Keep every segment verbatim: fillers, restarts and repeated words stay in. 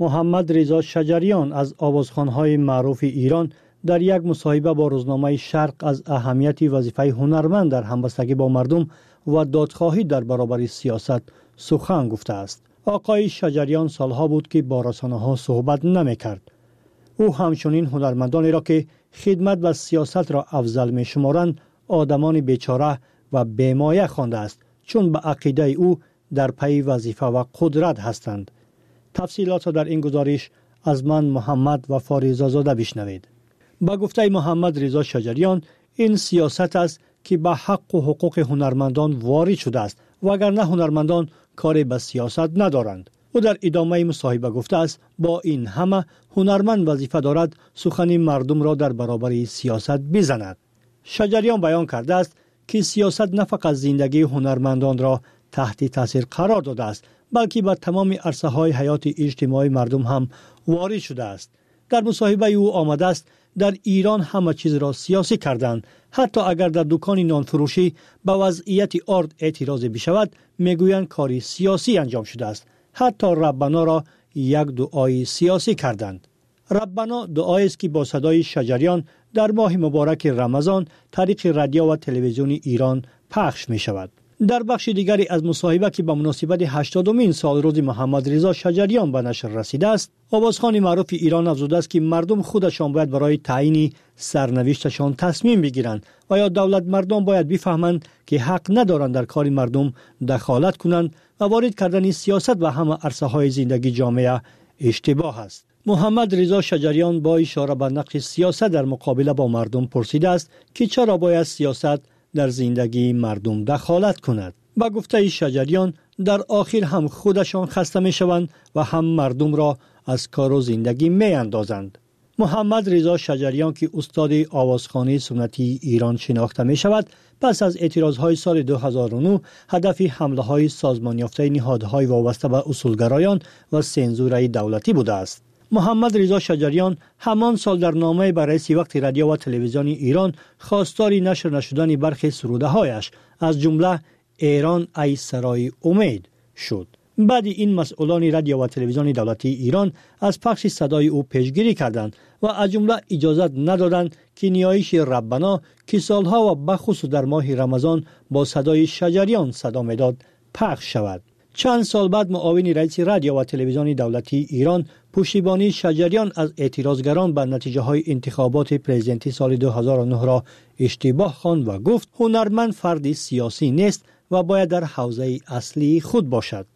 محمد رضا شجریان از آوازخوان‌های معروف ایران در یک مصاحبه با روزنامه شرق از اهمیت وظیفه هنرمند در همبستگی با مردم و دادخواهی در برابر سیاست سخن گفته است. آقای شجریان سالها بود که با رسانه‌ها صحبت نمی‌کرد. او همچنین هنرمندانی را که خدمت و سیاست را افضل می‌شمارند آدمان بیچاره و بی‌مایه خوانده است، چون به عقیده او در پی وظیفه و قدرت هستند. تفصیلات را در این گزارش از من محمد و فاریزه زاده بشنوید. با گفته محمد رضا شجریان، این سیاست است که به حق و حقوق هنرمندان وارد شده است، وگرنه هنرمندان کاری به سیاست ندارند. او در ادامه مصاحبه گفته است با این همه هنرمند وظیفه دارد سخن مردم را در برابر سیاست بزند. شجریان بیان کرده است که سیاست نه فقط زندگی هنرمندان را تحت تاثیر قرار داده است، بلکه به تمام عرصه‌های حیات اجتماعی مردم هم وارد شده است. در مصاحبه او آمده است در ایران همه چیز را سیاسی کردند. حتی اگر در دکان نان فروشی به وضعیت ارد اعتراض بشود، میگویند کاری سیاسی انجام شده است. حتی ربنا را یک دعای سیاسی کردند. ربنا دعایی است که با صدای شجریان در ماه مبارک رمضان طریق رادیو و تلویزیون ایران پخش می شود. در بخش دیگری از مصاحبه که به مناسبت هشتادمین سال روز محمد رضا شجریان به نشر رسیده است، آوازخوان معروف ایران افزوده است که مردم خودشان باید برای تعیین سرنوشتشان تصمیم بگیرند و یا دولت مردم باید بفهمند که حق ندارند در کار مردم دخالت کنند و وارد کردن سیاست و همه عرصه‌های زندگی جامعه اشتباه است. محمد رضا شجریان با اشاره به نقش سیاست در مقابله با مردم پرسیده است که چرا باید سیاست در زندگی مردم دخالت کند. با گفته شجریان در آخر هم خودشان خسته می شوند و هم مردم را از کار و زندگی می اندازند. محمد رضا شجریان که استاد آوازخوانی سنتی ایران شناخته می شود، پس از اعتراضهای سال دو هزار و نه هدف حمله های سازمان یافته نهادهای وابسته به اصولگرایان و سنزور دولتی بوده است. محمد رضا شجریان همان سال در نامه به رئیس وقت رادیو و تلویزیون ایران خواستار نشر نشدن برخی سروده هایش از جمله ایران ای سرای امید شد. بعد این مسئولان رادیو و تلویزیون دولتی ایران از پخش صدای او پیشگیری کردند و از جمله اجازت ندادند که نیایش ربنا که سالها و بخصوص در ماه رمضان با صدای شجریان صدا میداد پخش شود. چند سال بعد معاون رئیس رادیو و تلویزیون دولتی ایران پشتیبانی شجریان از اعتراضگران به نتیجه های انتخابات پرزیدنتی سال دو هزار و نه را اشتباه خواند و گفت هنرمند فردی سیاسی نیست و باید در حوزه اصلی خود باشد.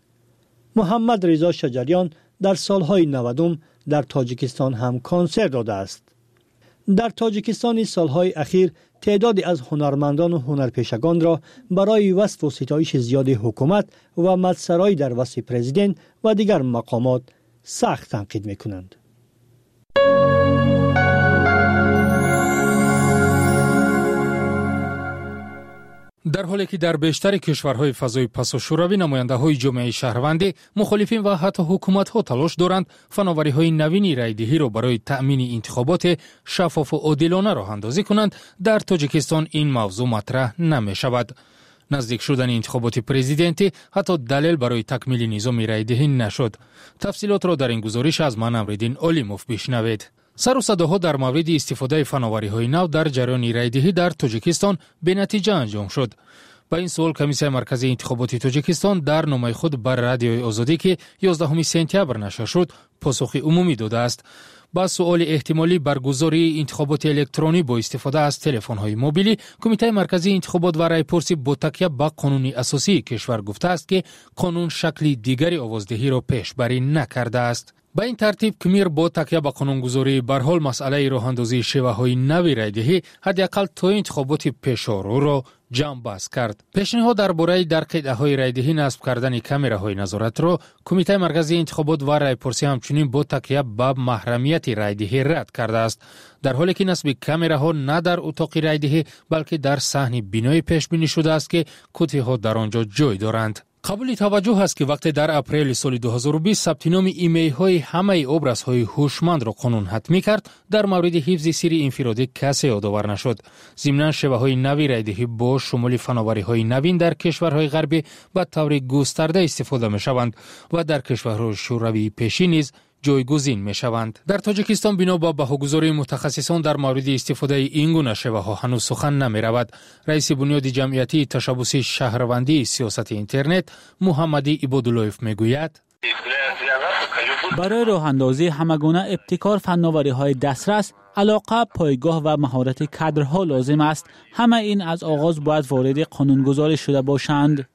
محمد رضا شجریان در سالهای نودم در تاجیکستان هم کنسرت داده است. در تاجیکستان سالهای اخیر تعدادی از هنرمندان و هنرپیشگان را برای وصف و ستایش زیاد حکومت و مدسرای در وصف پرزیدنت و دیگر مقامات سخت تنقید می‌کنند. در حالی که در بیشتر کشورهای فضای پس و شوروی نماینده‌های جامعه شهروندی، مخالفین و حتی حکومت‌ها تلاش دارند فناوری‌های نوین رایدهی را برای تأمین انتخابات شفاف و عادلانه راه اندازی کنند، در تاجیکستان این موضوع مطرح نمی‌شود. نزدیک شدن انتخابات پرزیدنتی حتی دلیل برای تکمیل نظام رایدهی نشد. تفصیلات را در این گزارش از من امرالدین علیموف بشنوید. سر و صداها در مورد استفاده فناوری‌های نو در جریان رایدهی در تاجیکستان به نتیجه انجام شد. با این سوال کمیسیون مرکزی انتخابات تاجیکستان در نامه خود بر رادیوی آزادی که یازدهم سپتامبر نشر شد پاسخ عمومی داده است. با سوال احتمالی برگزاری انتخابات الکترونی با استفاده از تلفن‌های موبیلی، کمیته مرکزی انتخابات و رایپرسی با تکیه به قانون اساسی کشور گفته است که قانون شکل دیگری آوازدهی را پیشبری نکرده است. با این ترتیب کمیر با تکیه به قانونگذاری به هر حال مسئله راه اندازی شیوه‌های نوی رایدهی حداقل تا انتخابات پیش‌رو را جمع بست کرد. پیشنهاد درباره در قطعه‌های رایدهی نصب کردن کامراهای نظارت را کمیته مرکزی انتخابات و رایپرسی همچنین با تکیه به محرمیت رایدهی رد کرده است، در حالی که نصب کامراها نه در اتاق رایدهی بلکه در صحن بینایی پیش بینی شده است که کتی‌ها در آنجا جای دارند. قابل توجه است که وقتی در اپریل سال دو هزار و بیست ثبت نام ایمیل های همه ابرازهای هوشمند را قانون حتمی کرد، در مورد حفظ سری انفرادی کسی یادآور نشد. ضمناً شیوه‌های نوی رایدهی با شمول فناوری‌های نوین در کشورهای غربی به طور گسترده استفاده می‌شوند و در کشورهای شوروی پیشین نیز جایگزین میشوند. در تاجیکستان بنا به بهاگذاری متخصصان در مورد استفاده این گونه شبهه‌ها هنوز سخن نمی‌رود. رئیس بنیاد جمعیتی تشبثی شهروندی سیاست اینترنت محمدی عباداللهیف میگوید برای راه اندازی همگونه ابتکار فناوری‌های دسترس، علاقه، پایگاه و مهارت کادرها لازم است. همه این از آغاز باید وارد قانونگذاری شده باشند.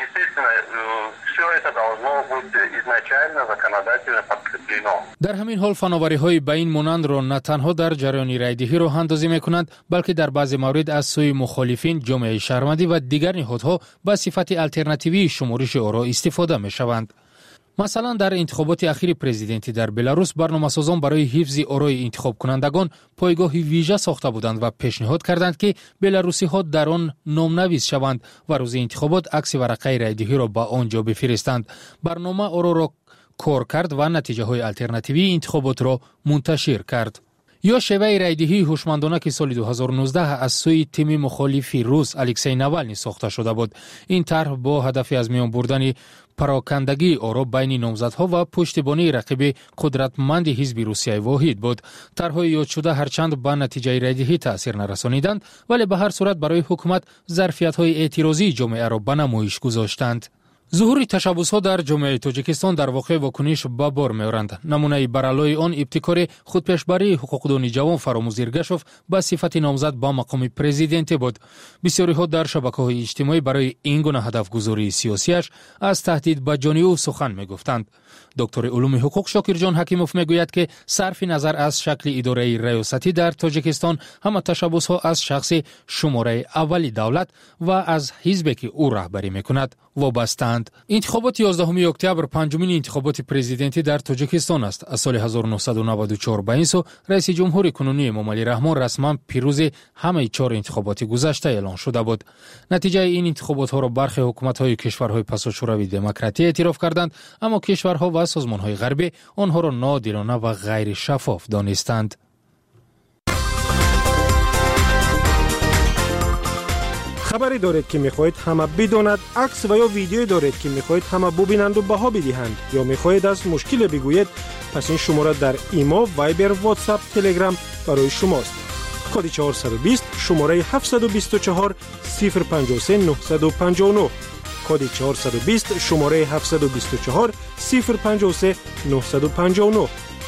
در همین حال فناوری‌های به این مانند را نه تنها در جریان رایدهی راه اندازی می‌کنند، بلکه در بعضی موارد از سوی مخالفین، جامعه شهروندی و دیگر نهادها به صفت آلترناتیوی شمارش آرا استفاده می‌شوند. مثلا در انتخابات اخیر پرزیدنتی در بلاروس برنامه‌سازان برای حفظ آرای انتخاب کنندگان پایگاهی ویژه ساخته بودند و پیشنهاد کردند که بلاروسی‌ها در آن نام‌نویس شوند و روز انتخابات عکس ورقه رایدهی را به آنجا بفرستند. برنامه آرا را کار کرد و نتیجه های آلترناتیوی انتخابات را منتشر کرد. یا شیوه رایدهی هوشمندانه که سال دو هزار و نوزده از سوی تیم مخالفی روس الکسی ناوالنی ساخته شده بود. این طرح با هدف از میان بردن پراکندگی آرا بین نامزدها و پشتیبانی رقیب قدرتمند حزب روسیه واحد بود. طرح‌های یاد شده هرچند به نتیجه رایدهی تأثیر نرسانیدند، ولی به هر صورت برای حکومت ظرفیت‌های اعتراضی جامعه را به نمایش گذاشتند. ظهور تشبث‌ها در جامعه تاجیکستان در واقع واکنش به بار می‌آورند. نمونه برالای آن ابتکار خودپیشبری حقوقدان جوان فراموز ایرگشوف به صفت نامزد به مقام پرزیدنت بود. بسیاری‌ها در شبکه‌های اجتماعی برای این گونه هدف گذاری سیاسیش از تهدید به جان او سخن می‌گفتند. دکتر علوم حقوق شاکر جان حکیموف میگوید که صرف نظر از شکل اداره ریاستی در تاجیکستان، همه تشبث‌ها از شخص شماره اولی دولت و از حزبی که او رهبری میکند وابسته‌اند. انتخابات یازدهم اکتبر پنجمین انتخابات پرزیدنتی در تاجیکستان است. از سال هزار و نهصد و نود و چهار به این سو رئیس جمهور کنونی امام علی رحمان رسما پیروز همه چهار انتخابات گذشته اعلان شده بود. نتیجه این انتخابات ها را برخی حکومت‌های کشورهای پساشوروی دموکراتی اعتراف کردند، اما کشورها و سازمان‌های غربی آنها را ناعادلانه و غیر شفاف دانستند. خبری دارید که میخواهید همه بداند، عکس و یا ویدیویی دارید که میخواهید همه ببینند و بها بدهند، یا میخواهید از مشکل بگویید، پس این شماره در ایما، وایبر، واتساپ، تلگرام برای شماست. کد چهارصد و بیست شماره هفتصد و بیست و چهار صفر پنجاه و سه نهصد و پنجاه و نه. کد چهارصد و بیست شماره هفتصد و بیست و چهار صفر پنجاه و سه نهصد و پنجاه و نه.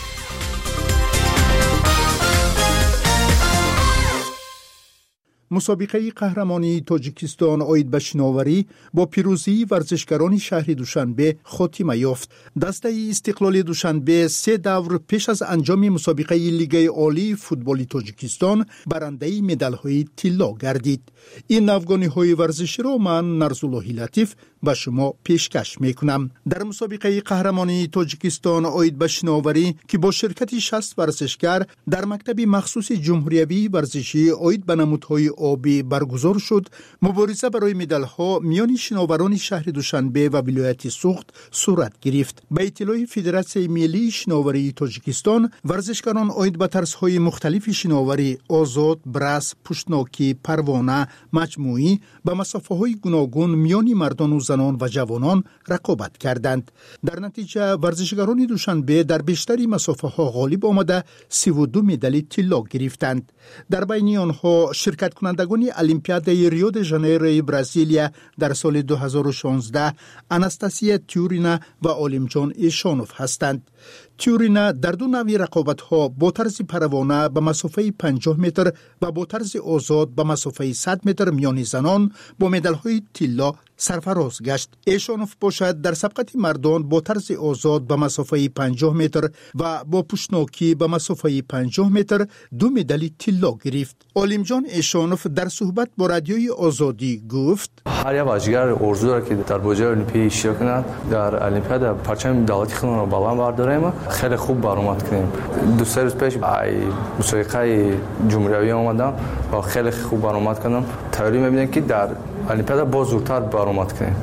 مسابقه قهرمانی تاجیکستان عاید به شناوری با پیروزی ورزشکاران شهر دوشنبه خاتمه یافت. دسته استقلال دوشنبه سه دور پیش از انجام مسابقه لیگ عالی فوتبال تاجیکستان برنده مدال‌های طلا گردید. این افغانی‌های ورزشی را من نرزالله لطیف به شما پیشکش میکنم. در مسابقه قهرمانی تاجیکستان عاید به شناوری که با شرکت شصت ورزشکار در مکتب مخصوص جمهوری ورزشی عاید به نمودهای آبی برگزار شد، مبارزه برای مدال‌ها میان شناوران شهر دوشنبه و ولایت سوخت صورت گرفت. به اطلاع فدراسیون ملی شناوری تاجیکستان، ورزشکاران عاید به طرزهای مختلف شناوری آزاد، برس، پشتناکی، پروانه، مجموعی به مسافه‌های گوناگون میان مردان و زنان و جوانان رقابت کردند. در نتیجه ورزشکاران دوشنبه در بیشتری مسافه‌ها غالب آمده سی و دو مدال طلا گرفتند. در بین آنها شرکت کنندگان المپیاد ریو د ژانیرو برزیلیا در سال دو هزار و شانزده اناستاسیا تیورینا و عالم جان ایشانوف هستند. تیورینا در دو نوع رقابت‌ها با طرز پروانه به مسافه پنجاه متر و با طرز آزاد به مسافه صد متر میان زنان با مدال‌های طلا سرفراز گشت. ایشانوف باشد در سبقت مردان با طرز آزاد به مسافه پنجاه متر و با پشتناکی به مسافه پنجاه متر دو مدال طلا گرفت. عالم جان ایشانوف در صحبت با رادیوی آزادی گفت: هر یک ورزشکار آرزو دارد که در بازی المپیک اشتراک کند. در المپیاد پرچم دولتی خودمان را بالا برداریم. خیلی خوب برآمد کردیم. دو سه روز پیش مسابقه جمهوری آمدم و خیلی خوب برآمد کردم. تئوری می‌بینم که در المپیاد باز زودتر برآمد کردیم.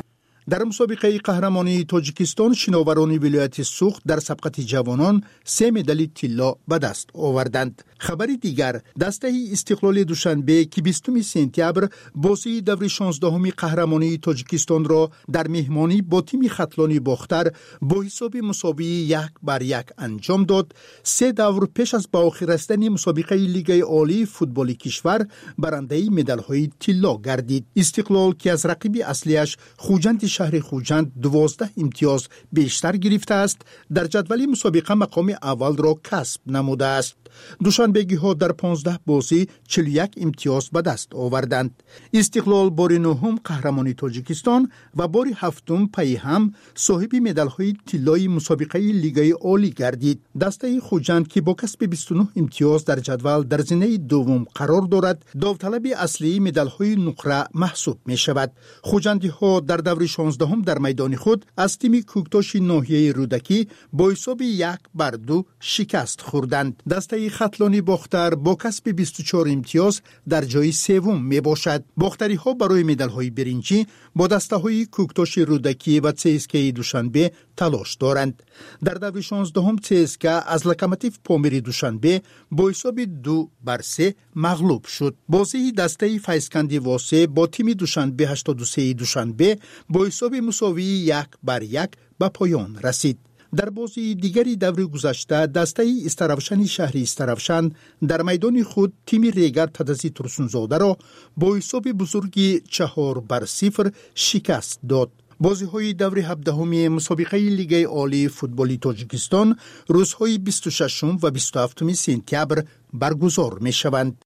در مسابقه قهرمانی تاجیکستان شناوران ولایت سوخت در سبقت جوانان سه مدال طلا به دست آوردند. خبر دیگر، دسته استقلال دوشنبه که بیستم سپتامبر بازی دور شانزدهم قهرمانی تاجیکستان را در مهمانی با تیم ختلانی باختر با حساب مساوی یک بر یک انجام داد. سه دور پیش از به آخر رسیدن مسابقه لیگ عالی فوتبال کشور برنده مدال‌های طلا گردید. استقلال که از رقیب اصلیش خوجند شهر خوجند دوازده امتیاز بیشتر گرفته است، در جدول مسابقه مقام اول را کسب نموده است. دوشنبگی ها در پانزده بازی چهل و یک امتیاز به دست آوردند. استقلال بار نهم قهرمانی تاجیکستان و بار هفتم پی هم صاحب مدال های طلای مسابقه لیگ عالی گردید. دسته خوجند که با کسب بیست و نه امتیاز در جدول در زینه دوم قرار دارد، داوطلب اصلی مدال های نقره محسوب می شود. خوجندی ها در دور شانزدهم در میدان خود از تیم کوکتاش ناحیه رودکی با حساب یک بر دو شکست خوردند. دسته ختلانی باختر با کسب بیست و چهار امتیاز در جای سوم می باشد. باختری ها برای مدال های برنجی با دسته های کوکتاش رودکی و سیسکه دوشنبه تلاش دارند. در دور شانزدهم سیسکه از لوکوموتیو پامیر دوشنبه با حساب دو بر سه مغلوب شد. بازی دسته فیضکندی واسه با تیم دوشنبه هشتاد و سه دوشنبه با حساب مساوی یک بر یک به پایان رسید. در بازی دیگری دور گذشته دسته استرافشن شهری استرافشن در میدان خود تیم ریگر تدزی ترسونزاده را با حساب بزرگی چهار بر صفر شکست داد. بازی های دور هفدهمی مسابقه لیگ عالی فوتبال تاجیکستان روزهای بیست و ششم و بیست و هفتم سپتامبر برگزار می شوند.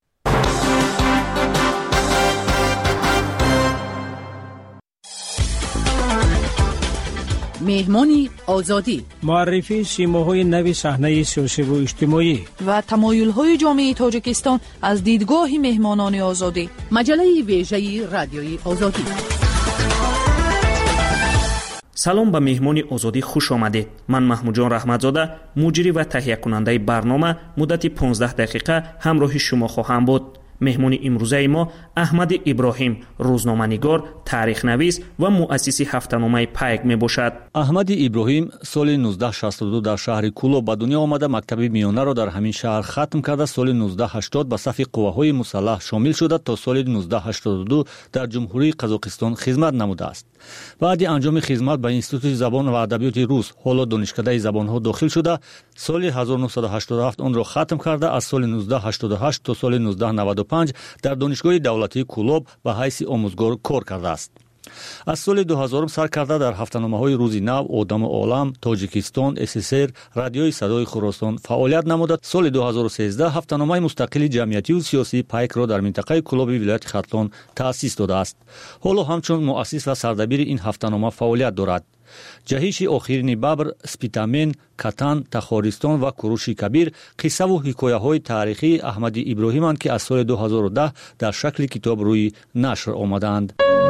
مهمانی آزادی، معرفی سیماهای نوی صحنه سیاسی و اجتماعی و تمایل‌های جامعه تاجیکستان از دیدگاه مهمانان آزادی. مجله ویژه رادیوی آزادی. سلام به مهمانی آزادی خوش آمدید. من محمود رحمتزاده، مجری و تهیه کننده برنامه، مدت پانزده دقیقه همراه شما خواهم بود. مهمون امروزه ما احمد ابراهیم، روزنامه‌نگار، تاریخ نویس و مؤسس هفته‌نامه پیک می باشد. احمد ابراهیم سال نوزده شصت و دو در شهر کولو به دنیا آمده. مکتب میانه را در همین شهر ختم کرده. سال نوزده هشتاد به صف قواهای مسلح شامل شده تا سال نوزده هشتاد و دو در جمهوری قزاقستان خدمت نموده است. بعد انجام خدمت به انستیتوت زبان و ادبیات روس، حالا دانشکده زبان‌ها داخل شده. سال هزار و نهصد و هشتاد و هفت آن را ختم کرده. از سال نوزده هشتاد و هشت تا سال نوزده نود و پنج در دانشگاه دولتی کولوب به حیث آموزگار کار کرده است. از سال دو هزار سر کرده در هفته‌نامه‌های روزی نو، آدم و عالم، تاجیکستان، اس اس ار، رادیوی صدای خراسان فعالیت نموده. سال دو هزار و سیزده هفته‌نامه مستقل جمعیتی و سیاسی پیک را در منطقه کولوب ولایت ختلان تأسیس داده است. حالا همچون مؤسس و سردبیر این هفته‌نامه فعالیت دارد. جهش آخرین ببر، سپیتامن، کتان، تخارستان و کوروش کبیر قصه و حکایه‌های تاریخی احمد ابراهیم‌اند که از سال دو هزار و ده در شکل کتاب روی نشر آمدند.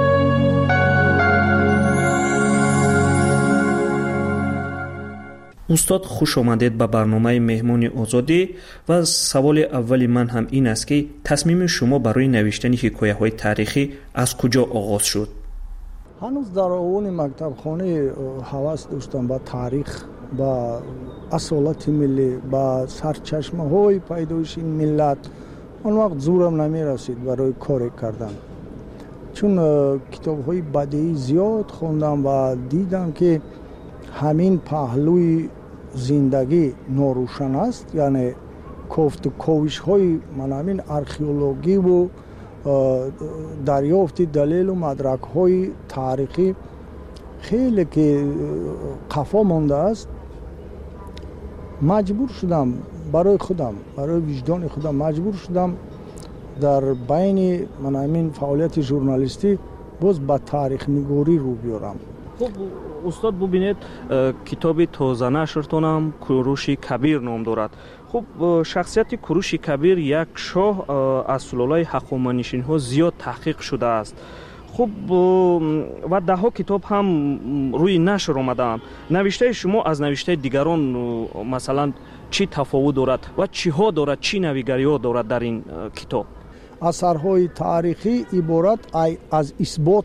استاد خوش آمدید به برنامه مهمانی آزادی و سوال اولی من هم این است که تصمیم شما برای نوشتن حکایه‌های تاریخی از کجا آغاز شد؟ هنوز در اول مکتب خانه هوس داشتم با تاریخ، با اصالت ملی، با سرچشمه های پیدایش این ملت. اون وقت زورم نمی رسید برای کار کردن، چون کتاب های بدیعی زیاد خوندم و دیدم که همین پهلوی زندگی ناروشن است. یعنی کفت و کوش های من همین ارخئولوژی و دریافت دلیل و مدرک های تاریخی خیلی که قفا مانده است. مجبور شدم برای خودم، برای وجدان خودم مجبور شدم در بین من همین فعالیت ژورنالیستی باز به تاریخ نگاری رو بیارم. خب استاد ببینید کتاب تازه نشرتان هم کوروش کبیر نام دارد. خب شخصیت کوروش کبیر یک شاه از سلاله هخامنشیان ها زیاد تحقیق شده است. خب و ده ها کتاب هم روی نشر آمدند. نوشته شما از نوشته دیگران مثلا چی تفاوت دارد و چی ها دارد، چی نویگری ها دارد در این کتاب؟ اثرهای تاریخی عبارت از اثباتند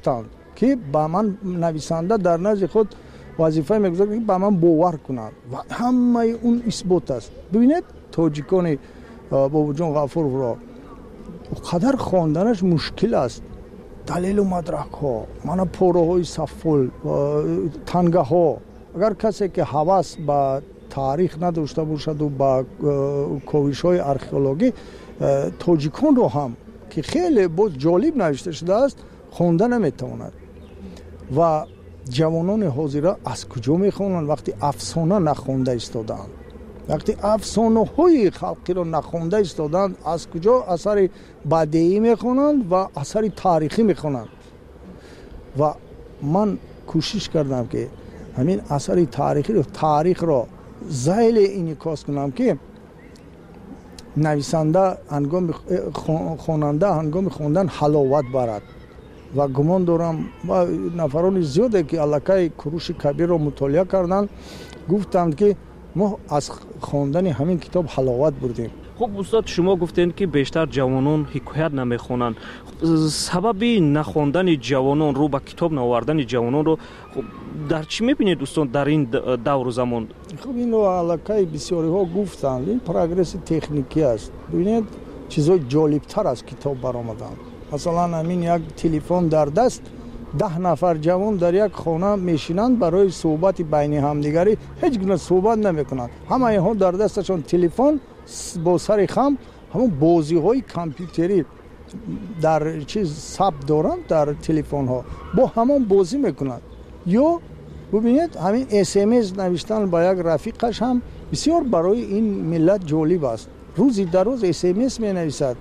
که با من نویسنده در نزد خود وظیفه میگذاره که با من باور کنند و همه اون اثبات است. ببینید تاجیکان بابا جان غفور را قدر خواندنش مشکل است. دلیل و مدرک ها، من پاره های سفل، تنگه ها. اگر کسی که حواس به تاریخ نداشته باشد و با کوشش های ارخئولوژی تاجیکان رو هم که خیلی بود جالب نوشته شده است خوانده نمیتواند. و جوانان حاضر از کجا میخوانند وقتی افسانه نخوانده ایستادند؟ وقتی افسانه های خلقی رو نخوانده ایستادند از کجا اثر بدیعی میخوانند و اثر تاریخی میخوانند؟ و من کوشش کردم که همین اثر تاریخی رو تاریخ رو زیل انعکاس کنم که نویسنده هنگام خواننده هنگام خواندن حلاوت برد. و گمان دارم و نفران زیاده که الکای کروش کبیر رو مطالعه کردن گفتند که ما از خواندن همین کتاب حلاوت بردیم. خب استاد شما گفتین که بیشتر جوانان حکایت نمیخونن. سبب نخواندن جوانان رو با کتاب نوردن جوانان رو خب در چی میبینید استاد در این دور و زمان؟ خب اینو الکای بسیاری ها گفتند این پروگرس تکنیکی است. ببینید چیزای جالبتر از کتاب برآمدن. مثلا همین یک تلفن در دست ده نفر جوان در یک خانه میشینند برای صحبت بین همدیگری هیچ گونه صحبت نمیکنند. همه اینها در دستشون تلفن با سر خم همون بازی های کامپیوتری در چیز ثبت دارند در تلفن ها با همون بازی میکنند. یا ببینید همین اس ام اس نوشتن با یک رفیقش هم بسیار برای این ملت جالب است. روزی در روز اس ام اس می نویسد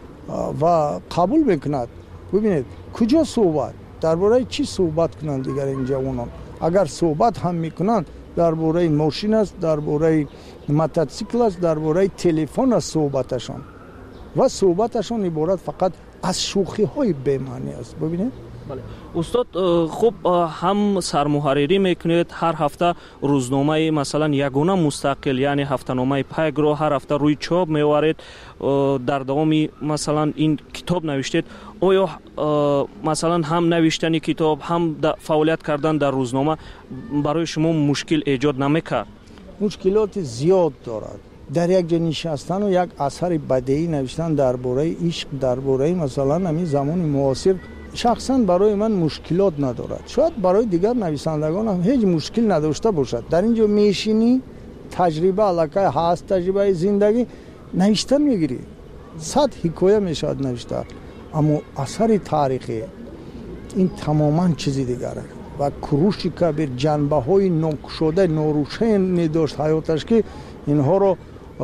و قبول میکند. ببینید کجا صحبت درباره چی صحبت کنند دیگر این جوانان؟ اگر صحبت هم میکنند درباره ماشین است، درباره موتورسیکل است، درباره تلفن است صحبتشان و صحبتشان عبارت فقط از شوخی های بی‌معنی است. ببینید بله استاد خوب هم سرمحرری میکنید هر هفته روزنامه مثلا یگانه مستقل یعنی هفته‌نامه پیگ رو هر هفته روی چاپ میوارید در دوام مثلا این کتاب نوشتید. آیا مثلا هم نوشتن کتاب هم فعالیت کردن در روزنامه برای شما مشکل ایجاد نمیکرد؟ مشکلات زیاد دارد. در یک جا نشستن و یک اثر بدیعی نوشتن درباره عشق درباره مثلا همین زمان معاصر شخصا برای من مشکلات ندارد. شاید برای دیگر نویسندگان هم هیچ مشکل نداشته باشد. در اینجا میشینی تجربه علاقه هست تجربه زندگی نوشتن میگیری صد حکایه میشد نوشته. اما اثر تاریخی این تماما چیزی دیگره و کروش کبیر جنبه های ناگشوده ناروشن داشت حیاتش که اینها رو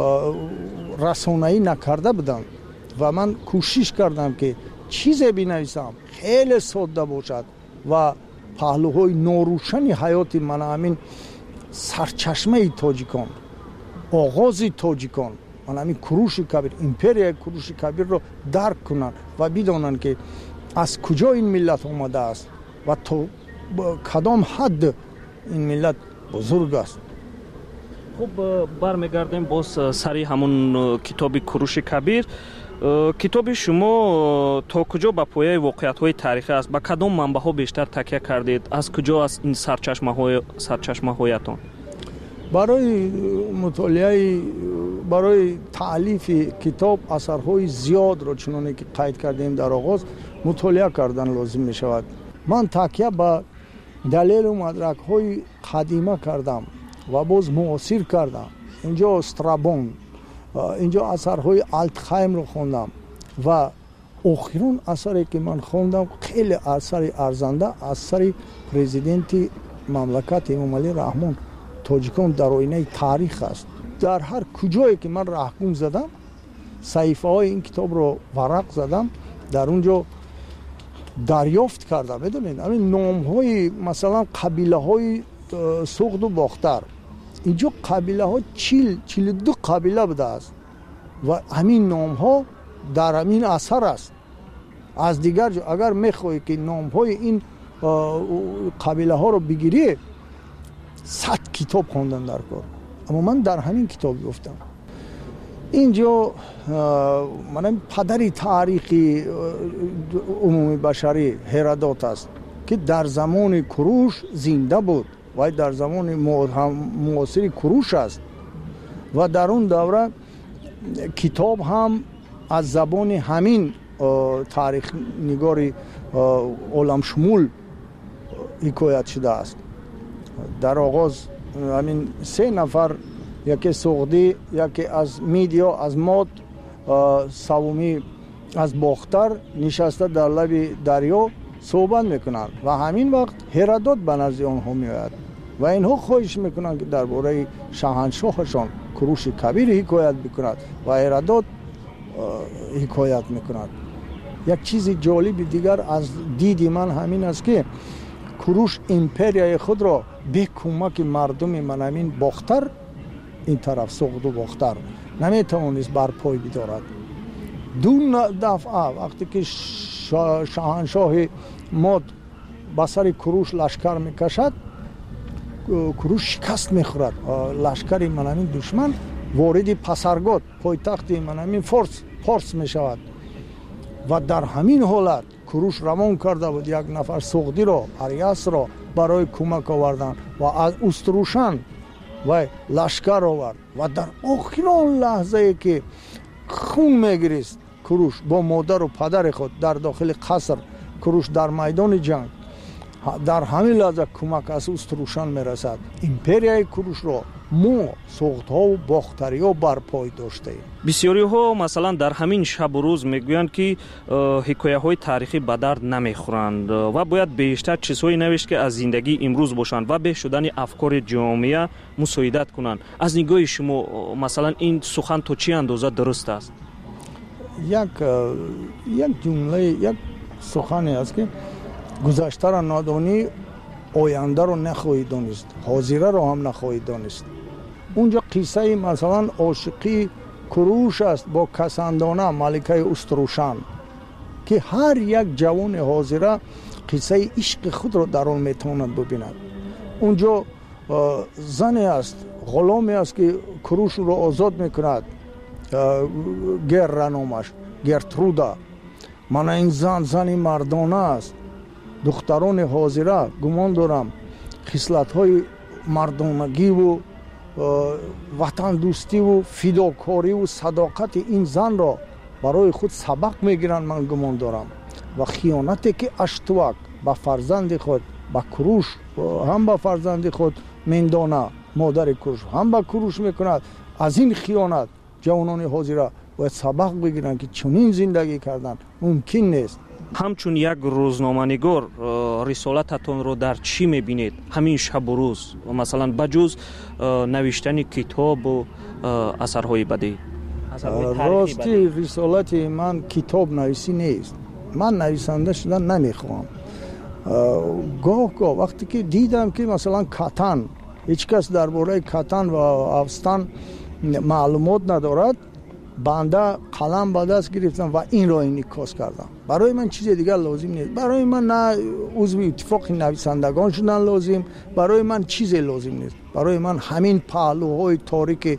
رسانه‌ای نکرده بودن و من کوشش کردم که چیزی بنویسم خیلی ساده باشد و پهلوهای ناروشن حیات من همین سرچشمه تاجیکان آغاز تاجیکان من همین کروش کبیر امپریا کروش کبیر رو درک کنن و بدانن که از کجا این ملت آمده است و تا کدام حد این ملت بزرگ است. خب برمیگردیم باز سری همون کتاب کروش کبیر. کتاب شما تا کجا با پایه واقعیت‌های تاریخی است؟ با کدام منبع‌ها بیشتر تکیه کردید؟ از کجا است این سرچشمه‌های سرچشمه‌هایتان؟ برای مطالعه برای تألیف کتاب اثرهای زیاد را چنانه که قید کردیم در آغاز مطالعه کردن لازم می شود. من تکیه به دلیل و مدرک‌های قدیمه کردم و باز معاصر کردم. اینجا استرابون اینجا اثرهای آلتخایم رو خوندم و آخرین اثری که من خوندم خیلی اثر ارزنده اثر پرزیدنت مملکت امام علی رحمان تاجیکان در آینه تاریخ است. در هر کجایی که من رهگم زدم صحیفه های این کتاب رو ورق زدم در اونجا دریافت کردم. بدونید همین نام های مثلا قبیله های سوخت و باختر اینجا قبیله ها چیل چیل دو قبیله بوده است و همین نام ها در همین اثر است. از دیگر جا اگر میخوایی که نام های این قبیله ها رو بگیری صد کتاب خوندن در کار، اما من در همین کتاب گفتم. اینجا من پدری تاریخی عمومی بشری هرودوت است که در زمان کوروش زنده بود و در زمان معاصر کوروش است و در اون دوره کتاب هم از زبان همین تاریخ نگاری عالم شمول حکایت شده است. در آغاز همین سه نفر، یکی سغدی، یکی از میدیا از ماد، سومی از باختر نشسته در لب دریا صحبت میکنند و همین وقت هرودوت به نزد آنها میآید و اینها خواهش میکنند که درباره شاهنشاهشان کوروش کبیر حکایت بکند و هرودوت حکایت میکند. یک چیز جالب دیگر از دید من همین است که کوروش امپریای خود را به کمک مردم منامین باختر، این طرف سغد و باختر، نمیتوانست بر پای بدارد. دو دفعه وقتی که شاهنشاه ماد به سر کوروش لشکر میکشد، کوروش شکست میخورد. لشکر منامین دشمن وارد پسرگاد، پایتخت منامین فارس پارس میشود و در همین حالت کوروش روان کرده بود یک نفر سغدی را، اریاس را برای کمک آوردن و از استروشن و لشکر آورد و در آخرین لحظه که خون میگریست کوروش با مادر و پدر خود در داخل قصر، کوروش در میدان جنگ، در همین لحظه کمک از استروشن میرسد. امپریای کوروش را ما سغدها و باختریا بر پای داشته ایم. بسیاری ها مثلا در همین شب و روز میگویند که حکایه های تاریخی به درد نمیخورند و باید بیشتر چیزهایی نوشت که از زندگی امروز باشند و به شدن افکار جامعه مساعدت کنند. از نگاه شما مثلا این سخن تو چی اندازه درست است؟ یک یک جمله، یک سخنی است که گذشته را نادانی، آینده را نخواهی دانست، حاضره را هم نخواهی دانست. اونجا قصه مثلا عاشقی کوروش است با کسندانه ملکه استروشن که هر یک جوان حاضره قصه عشق خود را در آن میتواند ببیند. اونجا زنی است، غلامی است که کوروش را آزاد میکند، گر نامش گرترودا. من این زن زنی مردانه است. دختران حاضره گمان دارم خصلت های مردانگی و وطن دوستی و فداکاری و صداقت این زن را برای خود سبق میگیرند. من گمان دارم و خیانتی که اشتوک به فرزند خود، به کوروش هم به فرزند خود میندانه، مادر کوروش هم به کوروش میکند، از این خیانت جوانان حاضره باید سبق بگیرند که چنین زندگی کردن ممکن نیست. همچون یک روزنامه‌نگار رسالتتون رو در چی میبینید همین شب و روز، مثلا بجز نوشتن کتاب و اثرهای بدی؟ راستی رسالت من کتاب نویسی نیست. من نویسنده شدن نمیخوام. گاه گاه وقتی که دیدم که مثلا کتن، هیچ کس درباره کتن و افستان معلومات ندارد، بنده قلم به دست گرفتم و این را انعکاس کردم. برای من چیز دیگر لازم نیست. برای من نه عضو اتفاق نویسندگان شدن لازم، برای من چیزی لازم نیست. برای من همین پهلوهای تاریک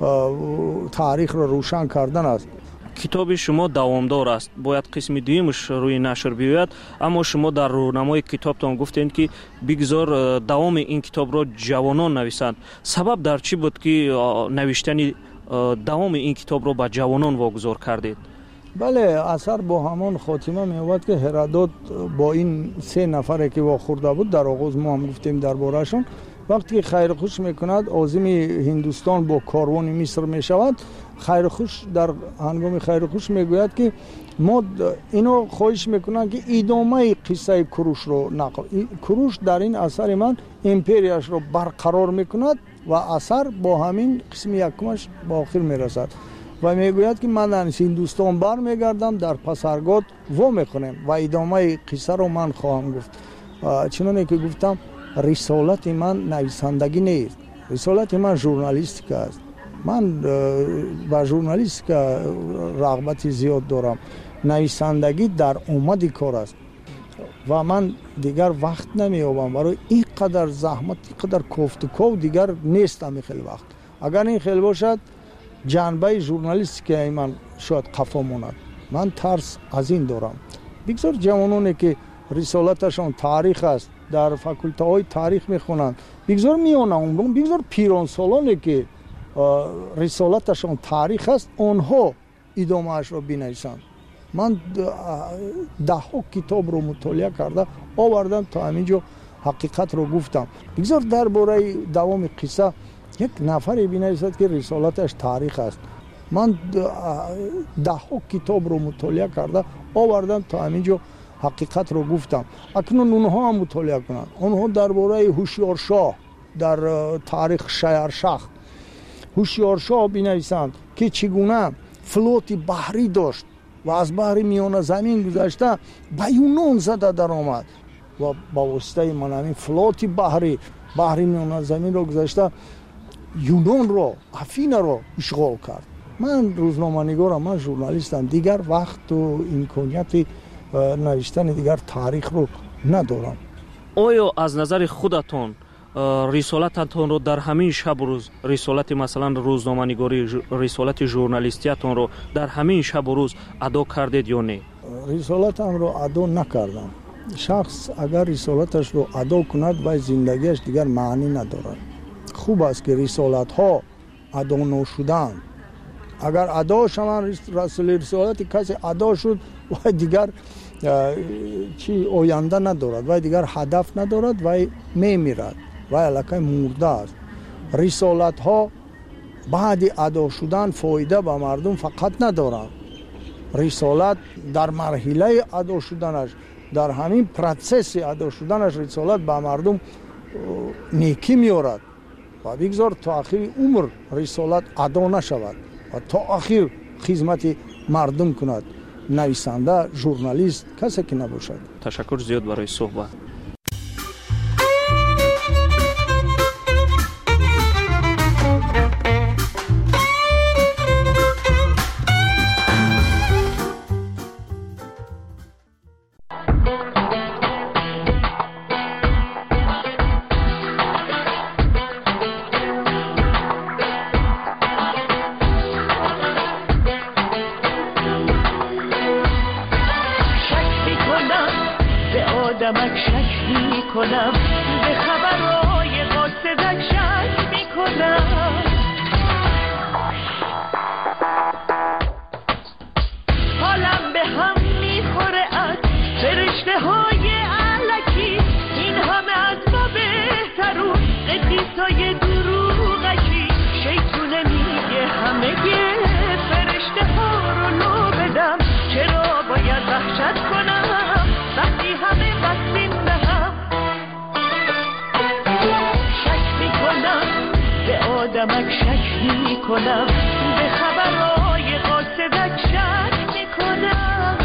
تاریخ را روشن کردن است. کتاب شما دوامدار است، باید قسم دویمش روی نشر بیاید، اما شما در راهنمای کتابتان گفتید که بگذار دوام این کتاب را جوانان نویسند. سبب در چی بود که نوشتن دوام این کتاب رو به جوانان واگذار کردید؟ بله، اثر با همان خاتمه می‌آورد که هرودوت با این سه نفری که واخورده بود، در آغاز ما هم گفتیم درباره‌شون، وقتی که خیر خوش میکند عازم هندوستان با کاروان مصر میشود، خیر خوش در هنگام خیر خوش میگوید که ما اینو خواهش میکنن که ادامه قصه کوروش رو نقل. کوروش در این اثر من امپریاش رو برقرار میکند و اثر با همین قسم یکمش با آخر میرسد و میگوید که من در هندوستان بر میگردم، در پسرگاد و میکنم و ادامه قصه رو من خواهم گفت. چنانه که گفتم رسالت من نویسندگی نیست، رسالت من ژورنالیستیک است. من با ژورنالیستیک رغبت زیاد دارم. نویسندگی در اومد کار است و من دیگر وقت نمیابم برای این قدر زحمت، این قدر کوفت و کو دیگر نیستم. این خیلی وقت اگر این خیلی باشد جنبه ژورنالیستیک من شاید قفا ماند. من ترس از این دارم. بگذار جوانانی که رسالتشان تاریخ است، در فاکولته های تاریخ میخونند. بگذار میان عمرم، بگذار پیران سالانی که رسالتشان تاریخ است آنها ادامه اش را بنویسند. من ده ها کتاب رو مطالعه کرده آوردم تا همینجا حقیقت رو گفتم. بگذار درباره دوام قصه یک نفری بنویسد که رسالتش تاریخ است. من ده ها کتاب رو مطالعه کرده آوردم تا همینجا حقیقت رو گفتم. اکنون اونها هم مطالعه کنند. اونها درباره هوشیارشاه در تاریخ شهرشاه هوشیارشاه بنویسند که چگونه فلوت بحری داشت و از بحر میان زمین گذشته به یونان زده در آمد و با واسطه من همین فلوت بحری بحر میان زمین را گذشته یونان را، افینا را اشغال کرد. من روزنامه‌نگارم، من ژورنالیستم، دیگر وقت و امکانیت نوشتن دیگر تاریخ رو ندارم. آیا از نظر خودتون رسالتتون رو در همین شب و روز، رسالت مثلا روزنامه‌نگاری، رسالت ژورنالیستیتون رو در همین شب و روز ادا کردید یا نه؟ رسالتم رو ادا نکردم. شخص اگر رسالتش رو ادا کند و زندگیش دیگر معنی ندارد. خوب است که رسالت ها ادا نشدن. اگر ادا شوند رسالت کسی ادا شد و دیگر چی آینده ندارد و دیگر هدف ندارد و میمیرد و الکی مرده است. رسالت ها بعد ادا شدن فایده به مردم فقط ندارند. رسالت در مرحله ادا شدنش، در همین پروسس ادا شدنش رسالت به مردم نیکی میارد و بگذار تا آخر عمر رسالت ادا نشود و تا آخر خدمت مردم کند. نویسنده، ژورنالیست، کسی که نباشد. تشکر زیاد برای صحبت. آدمک شک می کنم، به خبرهای قاصدک شک می کنم.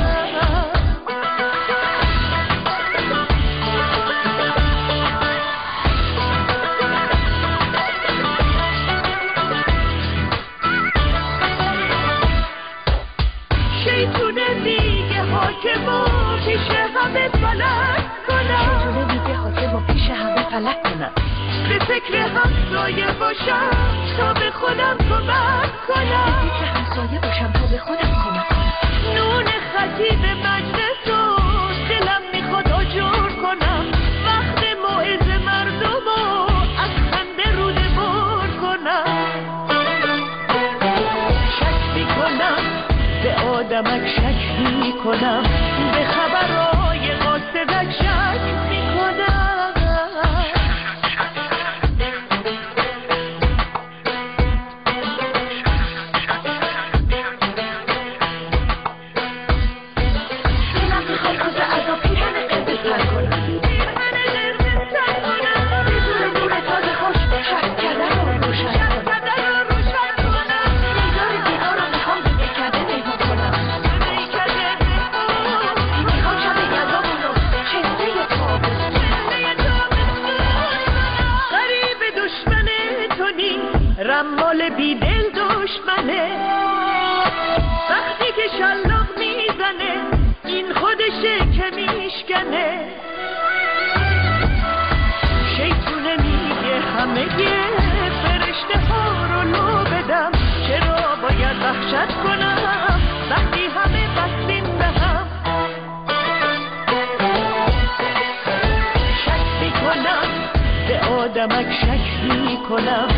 شیطونه میگه حاکمو پیش همه فلک کنم. شیطونه میگه حاکمو پیش همه فلک کنم. به فکر همسایه باشم تا به خودم کمک کنم. به فکر همسایه باشم تا به خودم کمک کنم. نون خطیب مجلس رو دلم میخواد آجر کنم. وقت موعظه مردم رو از خنده روده بر کنم. شک میکنم به آدمک شک میکنم، به خبرهای قاصدک شک میکنم. رمال بی دل دشمنه، وقتی که شلاق میزنه این خودشه که میشکنه. شیطونه میگه همه فرشته ها رو لو بدم. چرا باید وحشت کنم وقتی همه بستیم به هم؟ کمک شک می کنم